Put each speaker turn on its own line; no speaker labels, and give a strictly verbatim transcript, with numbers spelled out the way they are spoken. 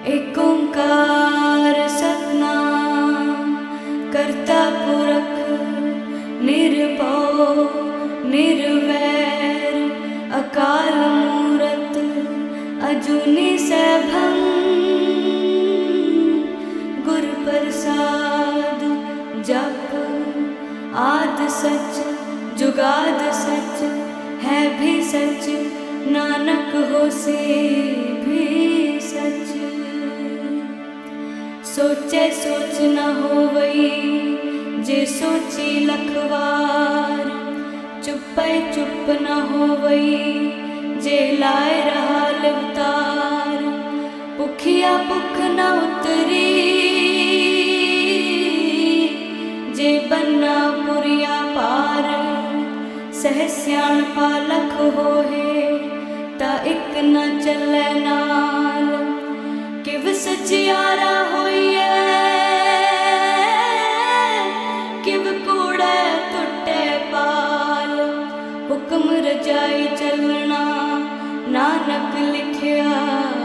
एक ओंकार सतनाम करता पुरख निर्भव निर्वैर अकाल मूरत अजूनी सैभं गुर प्रसाद जप आद सच जुगाद सच है भी सच नानक होसे भी सच। सोचे सोच न होवई जे सोची लखवार चुपै चुप न होवई जे लाए रहा लिवतार भुखिया भुख न उतरी जे बन्ना पुरिया पार सह सियाण पालख होहे ता इक न चलै नाल किव सचियारा होइए किव कूड़े टुटे पाल हुक्म रजाई चलना नानक लिखिया